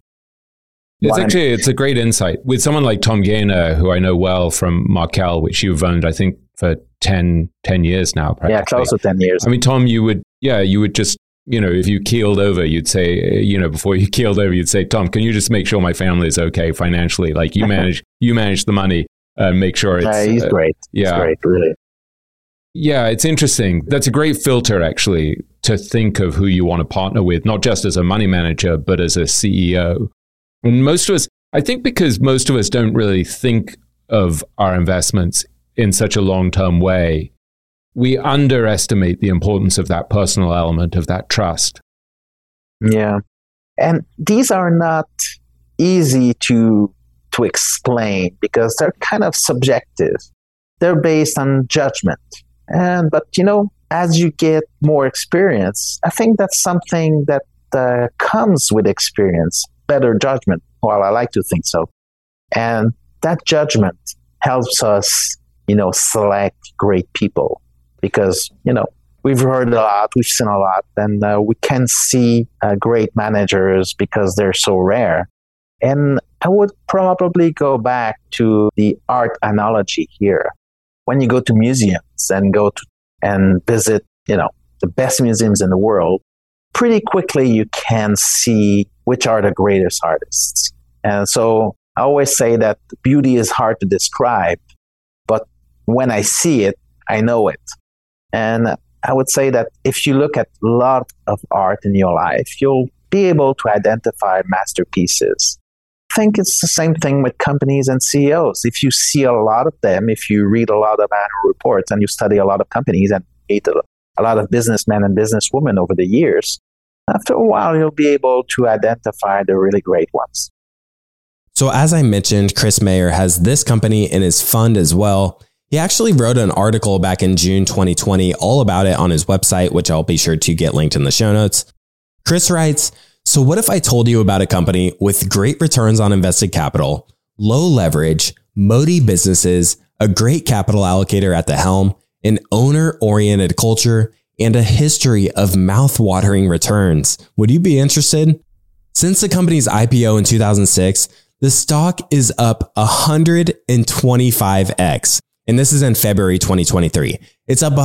It's a great insight. With someone like Tom Gaynor, who I know well from Markel, which you've owned, I think, for 10 years now, practically. Yeah, close to 10 years. I mean, Tom, you would just, if you keeled over, you'd say, before you keeled over, you'd say, Tom, can you just make sure my family is okay financially? Like you manage the money and make sure it's... he's great. Yeah. He's great, really. Yeah, it's interesting. That's a great filter, actually, to think of who you want to partner with, not just as a money manager, but as a CEO. And most of us, I think because most of us don't really think of our investments in such a long-term way, we underestimate the importance of that personal element, of that trust. Yeah. And these are not easy to explain because they're kind of subjective. They're based on judgment. But as you get more experience, I think that's something that comes with experience, better judgment. Well, I like to think so. And that judgment helps us, select great people because, we've heard a lot, we've seen a lot, and we can see great managers because they're so rare. And I would probably go back to the art analogy here. When you go to museums and visit, the best museums in the world, pretty quickly you can see which are the greatest artists. And so I always say that beauty is hard to describe, but when I see it, I know it. And I would say that if you look at a lot of art in your life, you'll be able to identify masterpieces. I think it's the same thing with companies and CEOs. If you see a lot of them, if you read a lot of annual reports and you study a lot of companies and meet a lot of businessmen and businesswomen over the years, after a while, you'll be able to identify the really great ones. So as I mentioned, Chris Mayer has this company in his fund as well. He actually wrote an article back in June 2020 all about it on his website, which I'll be sure to get linked in the show notes. Chris writes, so what if I told you about a company with great returns on invested capital, low leverage, moaty businesses, a great capital allocator at the helm, an owner-oriented culture, and a history of mouth-watering returns? Would you be interested? Since the company's IPO in 2006, the stock is up 125x. And this is in February 2023. It's up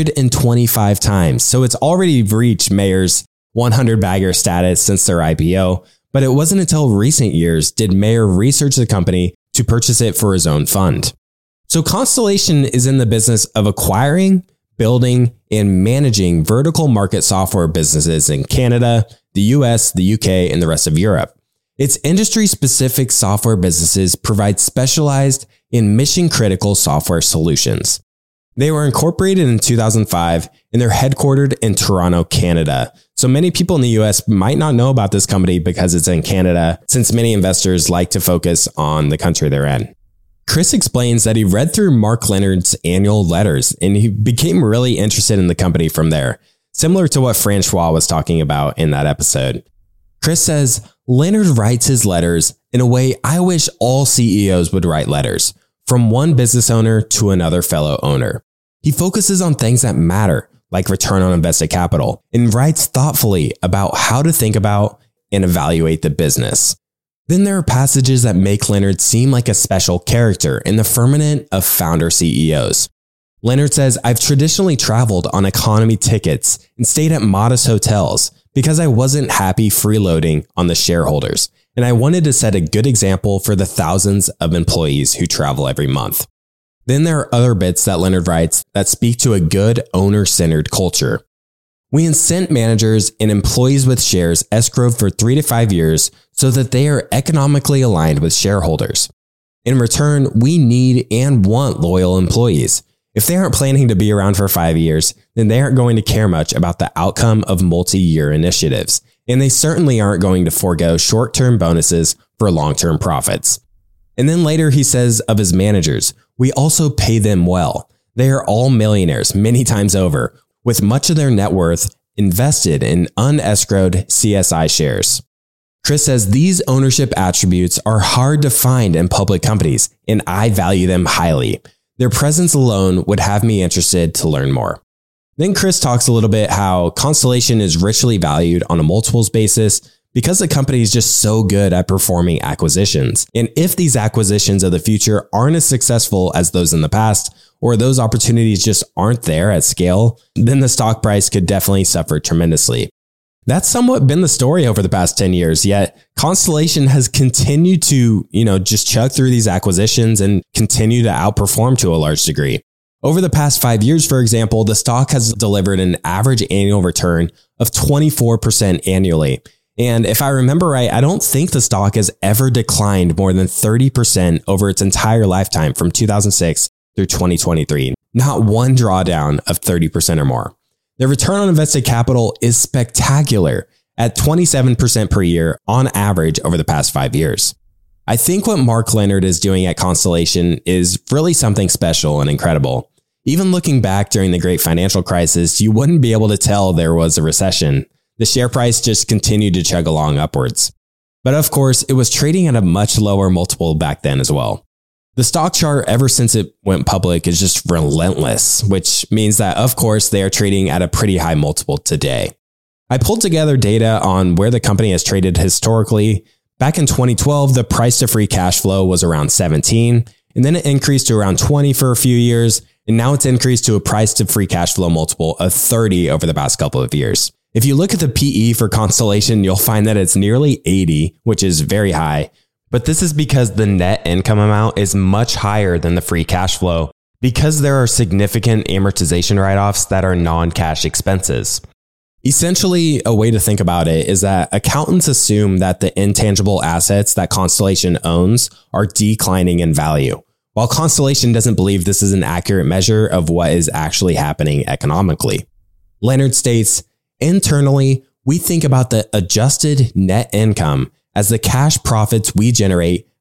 125 times. So it's already reached Mayer's 100 bagger status since their IPO. But it wasn't until recent years did Mayer research the company to purchase it for his own fund. So Constellation is in the business of acquiring, building, and managing vertical market software businesses in Canada, the US, the UK, and the rest of Europe. Its industry-specific software businesses provide specialized and mission-critical software solutions. They were incorporated in 2005 and they're headquartered in Toronto, Canada. So many people in the US might not know about this company because it's in Canada, since many investors like to focus on the country they're in. Chris explains that he read through Mark Leonard's annual letters and he became really interested in the company from there, similar to what Francois was talking about in that episode. Chris says, Leonard writes his letters in a way I wish all CEOs would write letters, from one business owner to another fellow owner. He focuses on things that matter, like return on invested capital, and writes thoughtfully about how to think about and evaluate the business. Then there are passages that make Leonard seem like a special character in the firmament of founder CEOs. Leonard says, I've traditionally traveled on economy tickets and stayed at modest hotels because I wasn't happy freeloading on the shareholders, and I wanted to set a good example for the thousands of employees who travel every month. Then there are other bits that Leonard writes that speak to a good owner-centered culture. We incent managers and employees with shares escrowed for 3 to 5 years so that they are economically aligned with shareholders. In return, we need and want loyal employees. If they aren't planning to be around for 5 years, then they aren't going to care much about the outcome of multi-year initiatives, and they certainly aren't going to forego short-term bonuses for long-term profits. And then later he says of his managers, we also pay them well. They are all millionaires many times over, with much of their net worth invested in unescrowed CSI shares. Chris says these ownership attributes are hard to find in public companies, and I value them highly. Their presence alone would have me interested to learn more. Then Chris talks a little bit how Constellation is richly valued on a multiples basis because the company is just so good at performing acquisitions. And if these acquisitions of the future aren't as successful as those in the past, or those opportunities just aren't there at scale, then the stock price could definitely suffer tremendously. That's somewhat been the story over the past 10 years, yet Constellation has continued to, just chug through these acquisitions and continue to outperform to a large degree. Over the past 5 years, for example, the stock has delivered an average annual return of 24% annually. And if I remember right, I don't think the stock has ever declined more than 30% over its entire lifetime from 2006 through 2023. Not one drawdown of 30% or more. The return on invested capital is spectacular at 27% per year on average over the past 5 years. I think what Mark Leonard is doing at Constellation is really something special and incredible. Even looking back during the great financial crisis, you wouldn't be able to tell there was a recession. The share price just continued to chug along upwards. But of course, it was trading at a much lower multiple back then as well. The stock chart ever since it went public is just relentless, which means that, of course, they are trading at a pretty high multiple today. I pulled together data on where the company has traded historically. Back in 2012, the price to free cash flow was around 17, and then it increased to around 20 for a few years, and now it's increased to a price to free cash flow multiple of 30 over the past couple of years. If you look at the PE for Constellation, you'll find that it's nearly 80, which is very high. But this is because the net income amount is much higher than the free cash flow because there are significant amortization write-offs that are non-cash expenses. Essentially, a way to think about it is that accountants assume that the intangible assets that Constellation owns are declining in value, while Constellation doesn't believe this is an accurate measure of what is actually happening economically. Leonard states, internally, we think about the adjusted net income as the cash profits we generate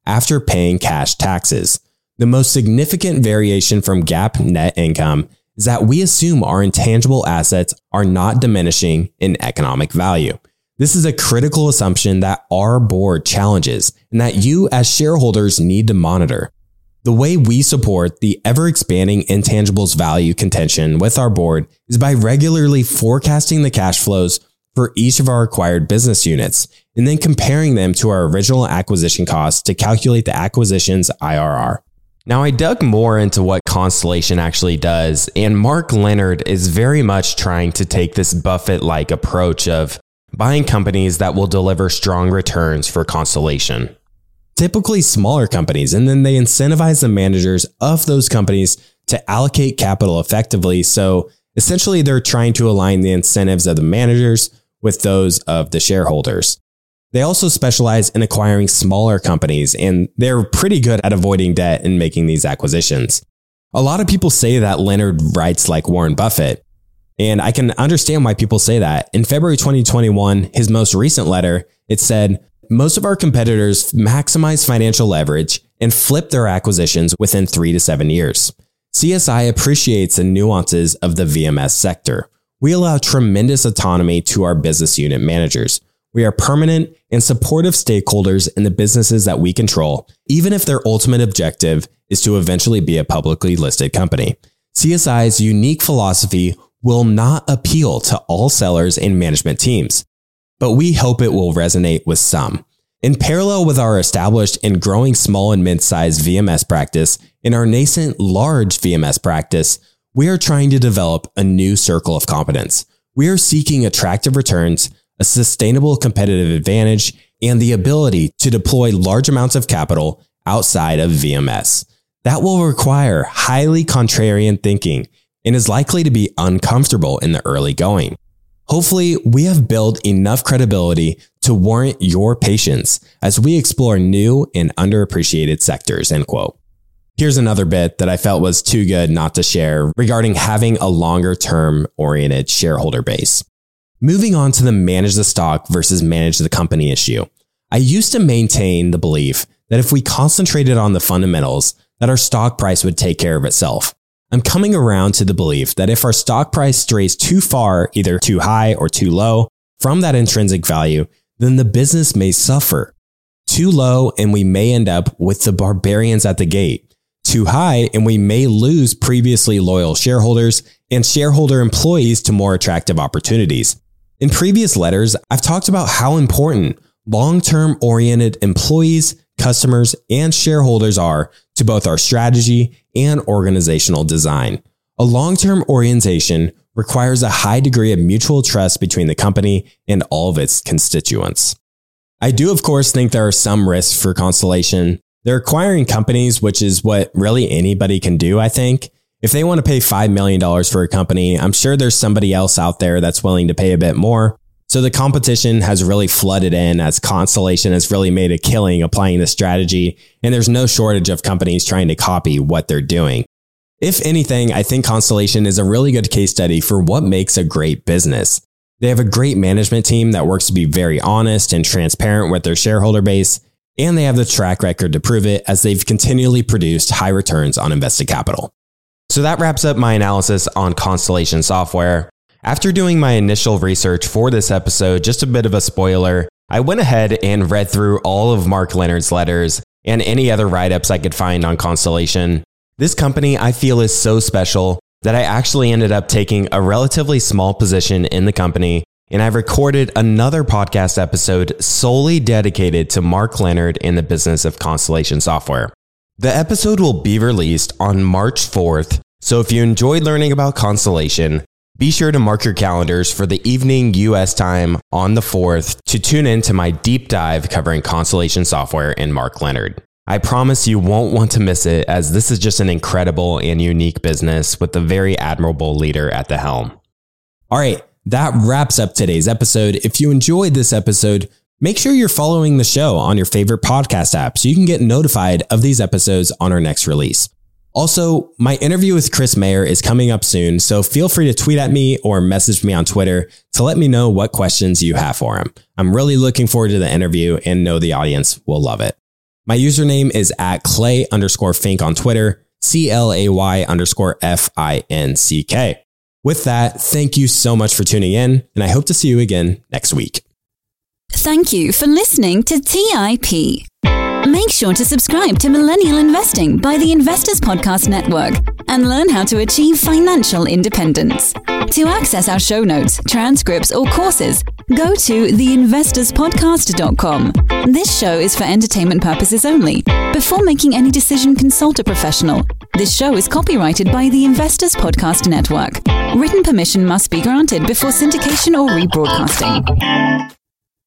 after paying cash taxes. The most significant variation from GAAP net income is that we assume our intangible assets are not diminishing in economic value. This is a critical assumption that our board challenges and that you as shareholders need to monitor. The way we support the ever-expanding intangibles value contention with our board is by regularly forecasting the cash flows for each of our acquired business units and then comparing them to our original acquisition costs to calculate the acquisition's IRR. Now, I dug more into what Constellation actually does, and Mark Leonard is very much trying to take this Buffett-like approach of buying companies that will deliver strong returns for Constellation. Typically smaller companies, and then they incentivize the managers of those companies to allocate capital effectively. So essentially, they're trying to align the incentives of the managers with those of the shareholders. They also specialize in acquiring smaller companies, and they're pretty good at avoiding debt and making these acquisitions. A lot of people say that Leonard writes like Warren Buffett, and I can understand why people say that. In February 2021, his most recent letter, it said, "Most of our competitors maximize financial leverage and flip their acquisitions within 3 to 7 years. CSI appreciates the nuances of the VMS sector. We allow tremendous autonomy to our business unit managers. We are permanent and supportive stakeholders in the businesses that we control, even if their ultimate objective is to eventually be a publicly listed company. CSI's unique philosophy will not appeal to all sellers and management teams, but we hope it will resonate with some. In parallel with our established and growing small and mid-sized VMS practice and our nascent large VMS practice, we are trying to develop a new circle of competence. We are seeking attractive returns, a sustainable competitive advantage, and the ability to deploy large amounts of capital outside of VMS. That will require highly contrarian thinking and is likely to be uncomfortable in the early going. Hopefully, we have built enough credibility to warrant your patience as we explore new and underappreciated sectors." End quote. Here's another bit that I felt was too good not to share regarding having a longer term oriented shareholder base. Moving on to the manage the stock versus manage the company issue. I used to maintain the belief that if we concentrated on the fundamentals, that our stock price would take care of itself. I'm coming around to the belief that if our stock price strays too far, either too high or too low from that intrinsic value, then the business may suffer. Too low and we may end up with the barbarians at the gate. Too high and we may lose previously loyal shareholders and shareholder employees to more attractive opportunities. In previous letters, I've talked about how important long-term oriented employees, customers, and shareholders are to both our strategy and organizational design. A long-term orientation requires a high degree of mutual trust between the company and all of its constituents. I do, of course, think there are some risks for Constellation. They're acquiring companies, which is what really anybody can do, I think. If they want to pay $5 million for a company, I'm sure there's somebody else out there that's willing to pay a bit more. So the competition has really flooded in as Constellation has really made a killing applying this strategy, and there's no shortage of companies trying to copy what they're doing. If anything, I think Constellation is a really good case study for what makes a great business. They have a great management team that works to be very honest and transparent with their shareholder base, and they have the track record to prove it as they've continually produced high returns on invested capital. So that wraps up my analysis on Constellation Software. After doing my initial research for this episode, just a bit of a spoiler, I went ahead and read through all of Mark Leonard's letters and any other write-ups I could find on Constellation. This company I feel is so special that I actually ended up taking a relatively small position in the company, and I've recorded another podcast episode solely dedicated to Mark Leonard and the business of Constellation Software. The episode will be released on March 4th, so if you enjoyed learning about Constellation, be sure to mark your calendars for the evening US time on the 4th to tune in to my deep dive covering Constellation Software and Mark Leonard. I promise you won't want to miss it, as this is just an incredible and unique business with a very admirable leader at the helm. All right, that wraps up today's episode. If you enjoyed this episode, make sure you're following the show on your favorite podcast app so you can get notified of these episodes on our next release. Also, my interview with Chris Mayer is coming up soon, so feel free to tweet at me or message me on Twitter to let me know what questions you have for him. I'm really looking forward to the interview and know the audience will love it. My username is at Clay_Fink on Twitter, CLAY_FINCK. With that, thank you so much for tuning in, and I hope to see you again next week. Thank you for listening to TIP. Make sure to subscribe to Millennial Investing by the Investors Podcast Network and learn how to achieve financial independence. To access our show notes, transcripts, or courses, go to theinvestorspodcast.com. This show is for entertainment purposes only. Before making any decision, consult a professional. This show is copyrighted by the Investors Podcast Network. Written permission must be granted before syndication or rebroadcasting.